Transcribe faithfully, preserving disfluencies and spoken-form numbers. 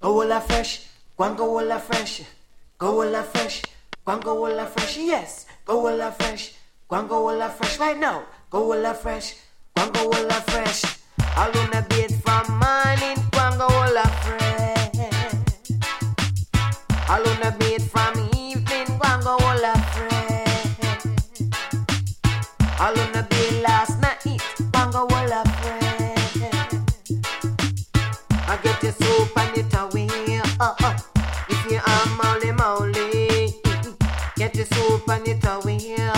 Go all fresh, go and go all fresh. Go all fresh, go and go all fresh. Yes, go all fresh, go and go all fresh right now. Go all fresh, go and go all fresh. All in a bed from morning, go and go all fresh. All in a bed from evening, go and go all fresh. All in a bed last night, go and go all fresh. I get your soup and it away. Uh, uh. If you are molly molly, get your soup and it away.